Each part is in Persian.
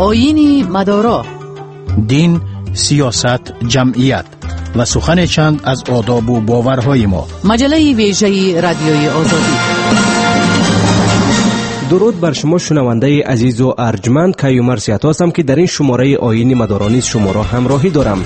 آیین مدارا، دین، سیاست، جمعیت و سخن چند از آداب و باورهای ما. مجله ویژه رادیوی آزادی. درود بر شما شنونده عزیز و ارجمند. کیومر سیات هستم که در این شماره آیین مدارا شما را همراهی دارم.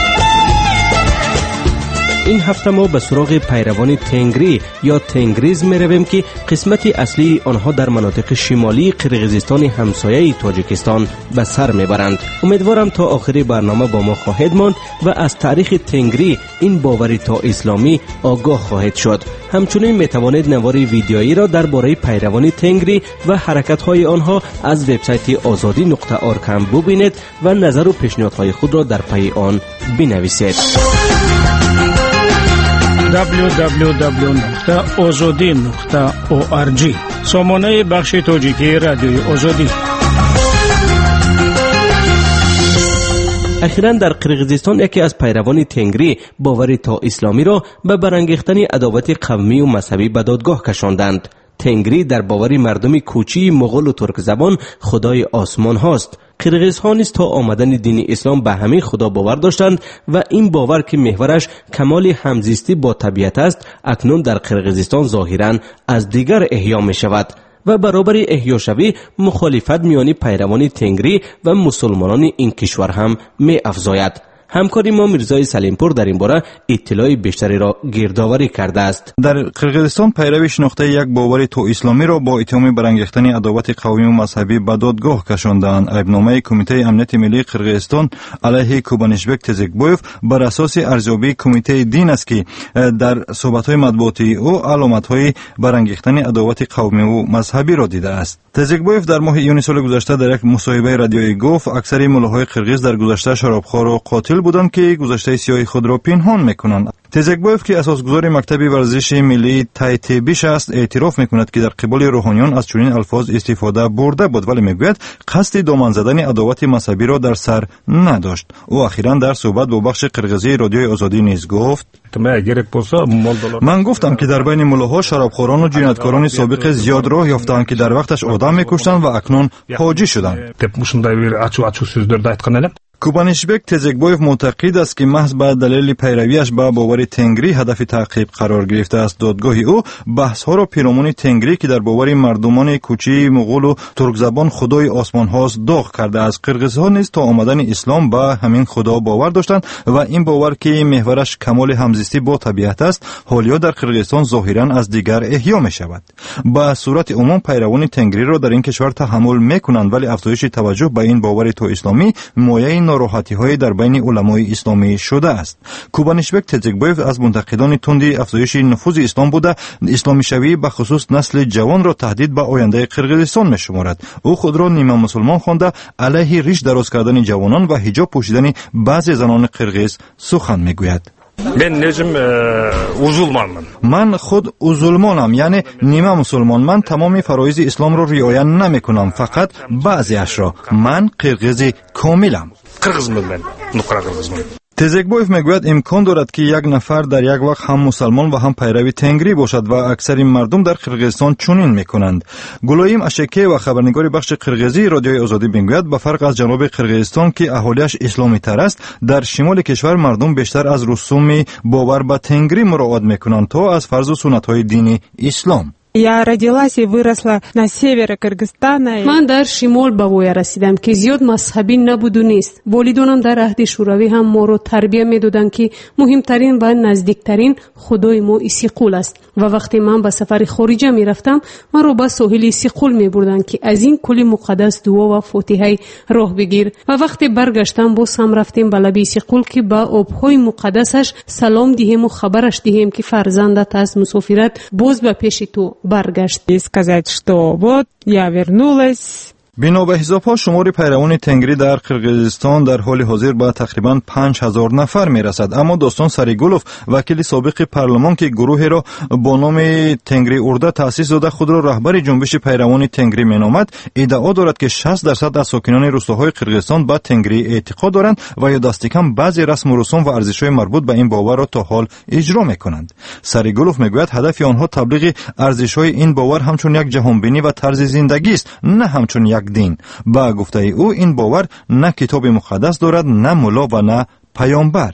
این هفته ما به سراغ پیروان تنگری یا تنگریز می رویم که قسمت اصلی آنها در مناطق شمالی قرقیزستان همسایه تاجیکستان به سر می برند. امیدوارم تا آخر برنامه با ما خواهید ماند و از تاریخ تنگری، این باوری تا اسلامی، آگاه خواهید شد. همچنین می توانید نوار ویدیویی را درباره پیروان تنگری و حرکت های آنها از وبسایت azadi.org هم ببینید و نظر و پیشنهادهای خود را در پی آن بنویسید. www.azadi.org سامانه بخش تاجیکی رادیوی آزادی. اخیراً در قرقیزستان یکی از پیروان تنگری باوری تا اسلامی را به برانگیختن عداوت قومی و مذهبی به دادگاه کشاندند. تنگری در باوری مردم کوچی مغول و ترک زبان خدای آسمان هاست. قرقیزها نیز تا آمدن دین اسلام به همین خدا باور داشتند و این باور که محورش کمال همزیستی با طبیعت است، اکنون در قرقیزستان ظاهراً از دیگر احیا می شود و برابر احیا شوی مخالفت میان پیروان تنگری و مسلمانان این کشور هم می افزاید. همکاری ما میرزای سلیمپور در این باره اطلاع بیشتری را گردآوری کرده است. در قرقیزستان پیروی شناخته یک باور تو اسلامی را با اتهام برانگیختن عداوت قومی و مذهبی به دادگاه کشاندند. ایبنامه کمیته امنیت ملی قرقیزستان علیه کوبانشبک تزیکبویف بر اساس ارزیابی کمیته دین است که در صحبت‌های مطبوعاتی او علامت‌های برانگیختن عداوت قومی و مذهبی را دیده است. تزیکبویف در ماه یونیو سال گذشته در یک مصاحبه رادیویی گفت اکثر ملاهای قرقیز در گذشته شرابخوار و قاتل بودند که گذشته سیاه خود را پنهان میکنند. تزیکبویف که اساسگذار مکتب ورزش ملی تایتبیش است، اعتراف میکند که در قبال روحانیان از چنین الفاظ استفاده برده بود، ولی میگوید قصد دامن زدن عداوت مذهبی را در سر نداشت. او اخیراً در صحبت با بخش قرقیزی رادیوی آزادی نیز گفت: من گفتم که در بین ملاها شرابخوران و جنایتکاران سابق زیاد راه یافتند که در وقتش آدم میکشتند و اکنون حاجی شدند. کوبانشبک تزیکبویف معتقد است که محض به دلیل پیرویش به باور تنگری هدف تعقیب قرار گرفته است. دادگاه او بحث‌ها را پیرامون تنگری که در باور مردمان کوچی مغول و ترک زبان خدای آسمان هاست داغ کرده است. قرقیزها نیز تا آمدن اسلام به همین خدا باور داشتند و این باور که محورش کمال همزیستی با طبیعت است، حالی‌ها در قرقیزستان ظاهراً از دیگر احیا می شود. به صورت عموم پیروان تنگری را در این کشور تحمل می‌کنند، ولی افزایش توجه به این باور تو اسلامی مایه ناراحتی‌های در بین علمای اسلامی شده است. کوبانشبک تزیکبویف از منتقدان تند افزایش نفوذ اسلام بوده، اسلامی شوی به خصوص نسل جوان را تهدید به آینده قرقیزستان می‌شمارد. او خود را نیمه مسلمان خوانده، علیه ریش دراز کردن جوانان و حجاب پوشیدن بعضی زنان قرقیز سخن می‌گوید. من خود مسلمانم، یعنی نیمه مسلمان. من تمام فرایض اسلام را رعایت نمی‌کنم، فقط بعضی‌اش را. من قرقیز کاملم. تزیکبویف میگوید امکان دارد که یک نفر در یک وقت هم مسلمان و هم پیرو تنگری باشد و اکثر مردم در قرقیزستان چنین میکنند. گلایم اشکی و خبرنگار بخش قرقیزی رادیوی آزادی میگوید به فرق از جنوب قرقیزستان که اهالیش اسلامی تر است، در شمال کشور مردم بیشتر از رسوم باور به تنگری مراعات میکنند تا از فرض و سنت های دین اسلام. من در شمال به وای رسیدم که زیاد مذهبی نبود و نیست. والدانم در عهد شوروی هم ما رو تربیت میدادند که مهمترین و نزدیکترین خدای ما ایسیقول است و وقتی من به سفر خارجه میرفتم من رو به ساحل ایسیقول میبردن که از این کلی مقدس دعا و فاتحه راه بگیر و وقتی برگشتم باز هم رفتیم به لب ایسیقول که به آبهای مقدسش سلام دهیم و خبرش دهیم که فرزندت از مسافرت باز به پیش تو برگشت. сказать, что вот я вернулась. بنا به حساب‌ها شمار پیروان تنگری در قرقیزستان در حال حاضر به تقریباً 5000 نفر میرسد. اما داستان سریگولوف، وکیل سابق پارلمان که گروهی را با نام تنگری ارده تأسیس داده خود را رهبر جنبش پیروان تنگری مینامد، ادعا دارد که 60% از ساکنان روستاهای قرقیزستان به تنگری اعتقاد دارند و یا دست کم بعضی رسم و رسوم و ارزش‌های مربوط به این باور را تا حال اجرا می‌کنند. سریگولوف میگوید هدف آنها تبلیغ ارزش‌های این باور همچون یک جهانبینی و طرز زندگی است، نه همچون یک یک دین. با گفته او این باور نه کتاب مقدس دارد، نه مولا و نه پیامبر.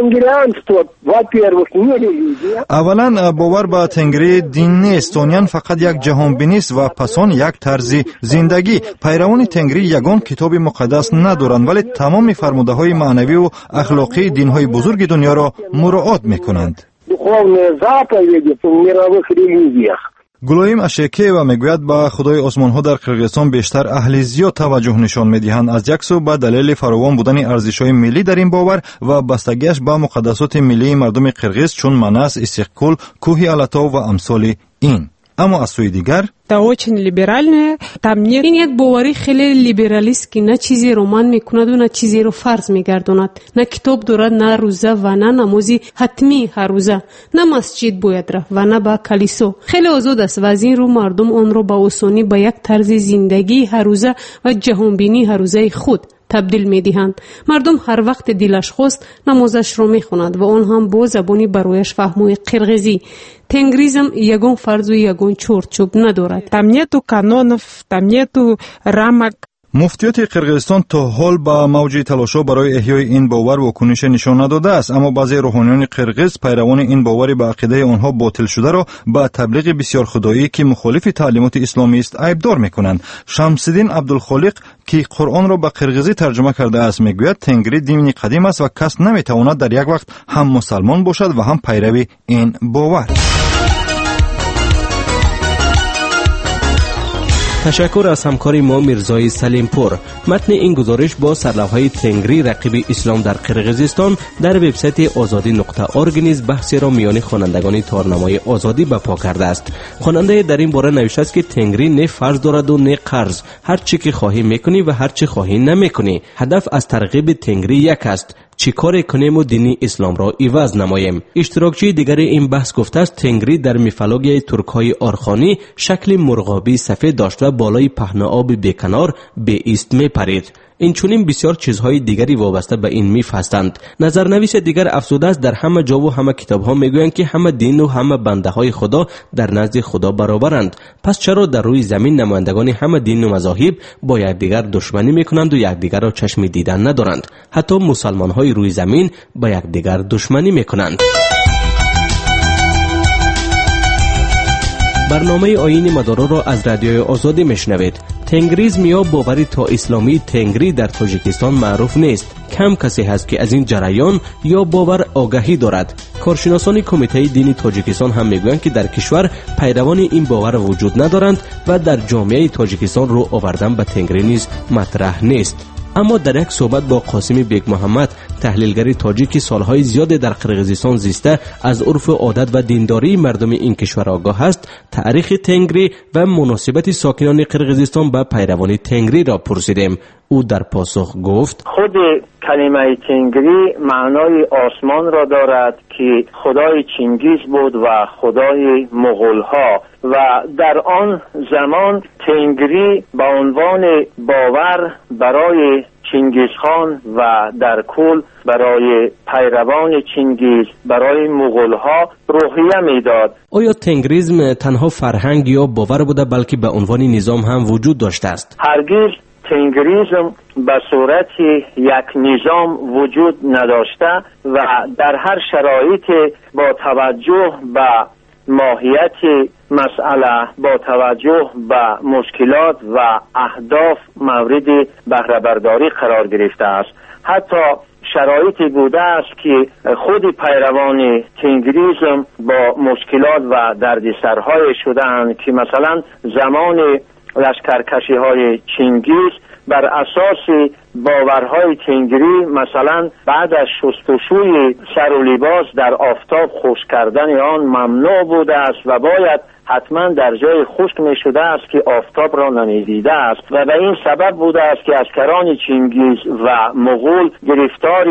اولا باور به تنگری دین نیست، آن فقط یک جهان بینی است و پس آن یک طرز زندگی. پیروان تنگری یگان کتاب مقدس ندارند، ولی تمام فرموده های معنوی و اخلاقی دین های بزرگ دنیا را مراعات میکنند. گلویم اشکی و میگوید با خدای آسمان ها در قرقیزستان بیشتر اهل زیاد توجه نشان میدهند. از یک سو به دلیل فراوان بودن ارزش های ملی در این باور و بستگیش به مقدسات ملی مردم قرقیز چون مناس، استقلال، کوه التا و امثال این. اما از سوی دیگر این یک باوری خیلی لیبرالیست که نه چیزی رو من میکند و نه چیزی رو فرض میگرداند، نه کتاب دارد، نه روزه و نه نمازی حتمی هر روزه، نه مسجد باید رفت و نه به کلیسا. خیلی آزاد است و از این رو مردم آن رو به آسانی به یک طرز زندگی هر روزه و جهانبینی هر روزه خود تبدیل می‌دهند. مردم هر وقت دلش خواست نمازش رو می‌خواند و آن هم با زبانی برایش فهموی قرقیزی. تنگریزم یگان فرض و یگان چارچوب ندارد. Там нету канонов, там нету рамок. مفتیات قرقیزستان تا حال با موج تلاش‌ها برای احیای این باور واکنش نشان نداده است، اما بعضی روحانیان قرقیز پیروان این باور به عقیده آنها باطل شده را با تبلیغ بسیار خدایی که مخالف تعلیمات اسلامی است عیبدار می‌کنند. شمس‌الدین عبدالخالق که قرآن را به قرقیزی ترجمه کرده است میگوید تنگری دین قدیم است و کس نمیتواند در یک وقت هم مسلمان باشد و هم پیروی این باور. تشکر از همکاری ما میرزای سلیمپور. متن این گزارش با سرلوحه تنگری رقیب اسلام در قرقیزستان در وبسایت azadi.org نیز بحثی را میان خوانندگان تارنمای آزادی برپا کرده است. خواننده در این باره نوشته است که تنگری نه فرض دارد و نه قرض، هر چی که خواهی میکنی و هر چی خواهی نمیکنی. هدف از ترغیب تنگری یک است: چی کار کنیم و دینی اسلام را عوض نماییم. اشتراکچی دیگر این بحث گفته است تنگری در میفولوژی ترک‌های آرخانی شکل مرغابی سفید داشت و بالای پهن آب بیکنار به ایست میپرید. این چونین بسیار چیزهای دیگری وابسته به این میف هستند. نظرنویس دیگر افزوده است در همه جا و همه کتاب‌ها میگویند که همه دین و همه بنده‌های خدا در نزد خدا برابرند. پس چرا در روی زمین نمایندگان همه دین و مذاهب با یکدیگر دشمنی میکنند و یکدیگر را چشم دیدن ندارند؟ حتی مسلمان‌های روی زمین با یکدیگر دشمنی میکنند. برنامه آیین مدارا را از رادیوی آزادی میشنوید. تنگریزم یا باوری تا اسلامی تنگری در تاجیکستان معروف نیست. کم کسی هست که از این جریان یا باور آگاهی دارد. کارشناسان کمیته دینی تاجیکستان هم میگویند که در کشور پیروان این باور وجود ندارند و در جامعه تاجیکستان رو آوردن به تنگری نیز مطرح نیست. اما در یک صحبت با قاسم بیگ محمد، تحلیلگر تاجیک سالهای زیاد در قرقیزستان زیسته، از عرف و عادت و دینداری مردم این کشور آگاه است، تاریخ تنگری و مناسبت ساکنان قرقیزستان با پیروان تنگری را پرسیدیم. او در پاسخ گفت: خود کلمه تنگری معنای آسمان را دارد که خدای چنگیز بود و خدای مغول‌ها و در آن زمان تنگری به عنوان باور برای چنگیزخان و در کل برای پیروان چنگیز، برای مغول‌ها روحیه میداد. آیا تنگریزم تنها فرهنگ یا باور بوده بلکه به عنوان نظام هم وجود داشته است؟ هرگز تنگریزم به صورت یک نظام وجود نداشته و در هر شرایط با توجه به ماهیت مسئله، با توجه به مشکلات و اهداف مورد بهره برداری قرار گرفته است. حتی شرایطی بوده است که خود پیروان تنگریزم با مشکلات و دردسرهای شدند که مثلا زمان لشکرکشی های چنگیز بر اساس باورهای تنگری مثلا بعد از شستشوی سر و لباس در آفتاب خشک کردن آن ممنوع بوده است و باید حتما در جای خشک می شده است که آفتاب را نمیدیده است و به این سبب بوده است که اسکران چنگیز و مغول گرفتاری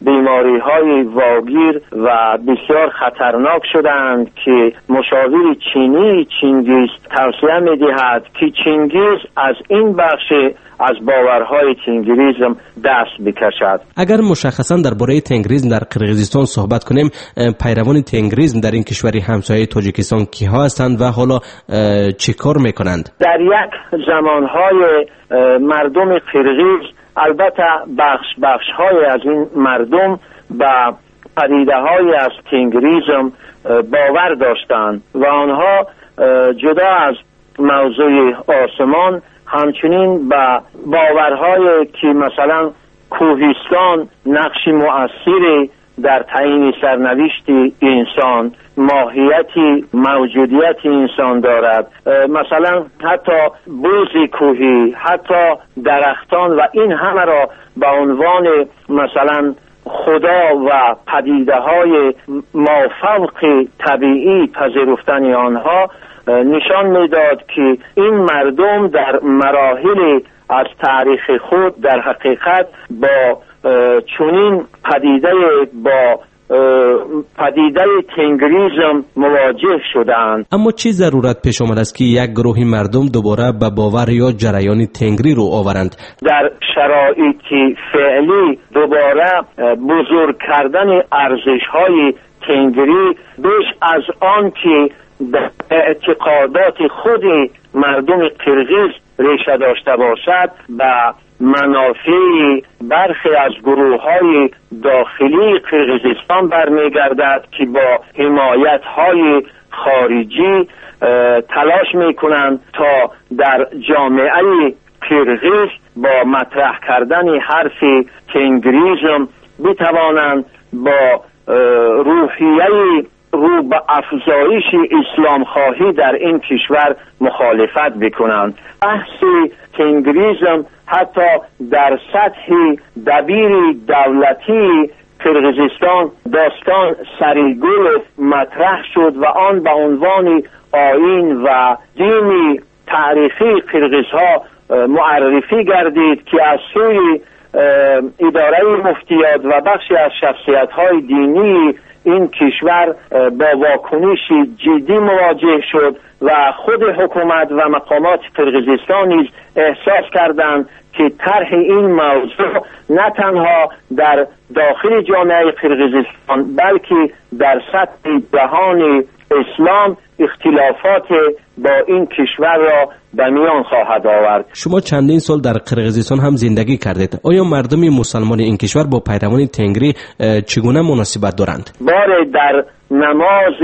بیماری های واگیر و بسیار خطرناک شدند که مشاور چینی چینگیز توصیه می دهد که چینگیز از این بخش از باورهای تنگریزم دست بکشد. اگر مشخصا درباره تنگریزم در قرقیزستان صحبت کنیم، پیروان تنگریزم در این کشوری همسایه تاجیکستان کیها هستند و حالا چه کار میکنند؟ در یک زمانهای مردم قرقیز البته بخش های از این مردم به پدیده های از تنگریزم باور داشتند و آنها جدا از موضوع آسمان همچنین به باورهای که مثلا کوهستان نقش مؤثری در تعیین سرنوشت انسان، ماهیت موجودیت انسان دارد، مثلا حتی بوز کوهی، حتی درختان و این همه را به عنوان مثلا خدا و پدیده های مافوق طبیعی پذیرفتن آنها نشان میداد که این مردم در مراحل از تاریخ خود در حقیقت با چنین پدیده تنگریزم مواجه شدند. اما چه ضرورت پیش آمد است که یک گروه مردم دوباره به باور یا جریان تنگری رو آورند؟ در شرایط فعلی دوباره بزرگ کردن ارزش‌های تنگری بیش از آن که در اعتقادات خود مردم قرقیز ریشه داشته باشد به منافع برخی از گروه‌های داخلی قرقیزستان برمیگردد که با حمایت‌های خارجی تلاش می‌کنند تا در جامعه قرقیز با مطرح کردن حرف تنگریزم بتوانند با روحیه رو به افزایش اسلام خواهی در این کشور مخالفت بکنند. بحث تنگریزم حتی در سطح دبیر دولتی قرقیزستان داستان سریگل مطرح شد و آن به عنوان آیین و دین تاریخی قرقیزها معرفی گردید که از سوی اداره مفتیات و بخشی از شخصیت‌های دینی این کشور با واکنش جدی مواجه شد و خود حکومت و مقامات قرقیزستان نیز احساس کردند که طرح این موضوع نه تنها در داخل جامعه قرقیزستان بلکه در سطح جهان اسلام اختلافات با این کشور را به میان خواهد آورد. شما چندین سال در قرقیزستان هم زندگی کردید. آیا مردم مسلمان این کشور با پیروان تنگری چگونه مناسبت دارند؟ باره در نماز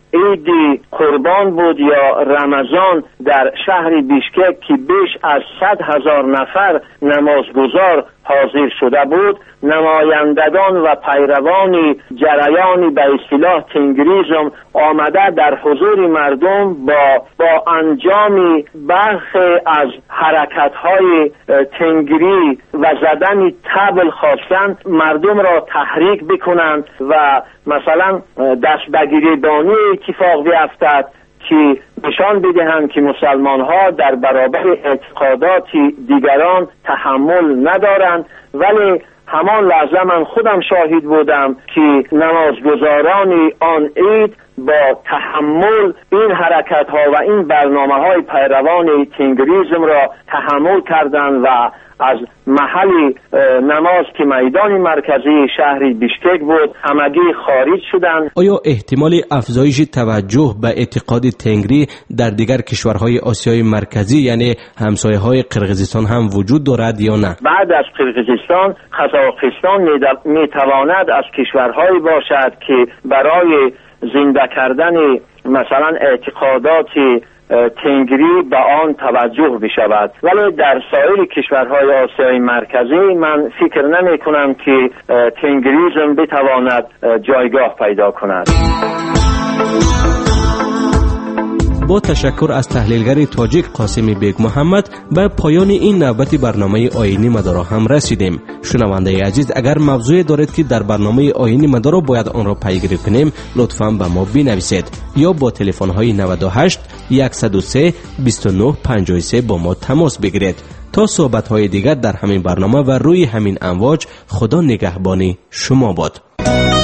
عید قربان بود یا رمضان در شهر بیشکک که بیش از 100,000 نفر نمازگزار حاضر شده بود، نمایندگان و پیروان جریان به اصطلاح تنگریزم آمده در حضور مردم با انجام برخی از حرکت‌های تنگری و زدن طبل خواستند مردم را تحریک بکنند و مثلا دستبگیریدانی اتفاق بیفتد که نشان بدهند که مسلمان ها در برابر اعتقادات دیگران تحمل ندارند. ولی همان لحظه من خودم شاهد بودم که نمازگزاران آن عید با تحمل این حرکت ها و این برنامه های پیروان تنگریزم را تحمل کردند و از محل نماز که میدان مرکزی شهر بیشکک بود همگی خارج شدند. آیا احتمال افزایش توجه به اعتقاد تنگری در دیگر کشورهای آسیای مرکزی یعنی همسایه های قرقیزستان هم وجود دارد یا نه؟ بعد از قرقیزستان قزاقستان میتواند از کشورهایی باشد که برای زنده کردن مثلا اعتقادات تنگری به آن توجه بشود، ولی در سایر کشورهای آسیای مرکزی من فکر نمی کنم که تنگریزم بتواند جایگاه پیدا کند. با تشکر از تحلیلگر تاجیک قاسم بیگ محمد به پایان این نوبت برنامه آیینی مدارا هم رسیدیم. شنونده عزیز، اگر موضوعی دارید که در برنامه آیینی مدارا باید آن را پیگیری کنیم، لطفاً به ما بنویسید یا با تلفن های 98 103 29 53 با ما تماس بگیرید. تا صحبت های دیگر در همین برنامه و روی همین امواج، خدا نگهبانی شما باد.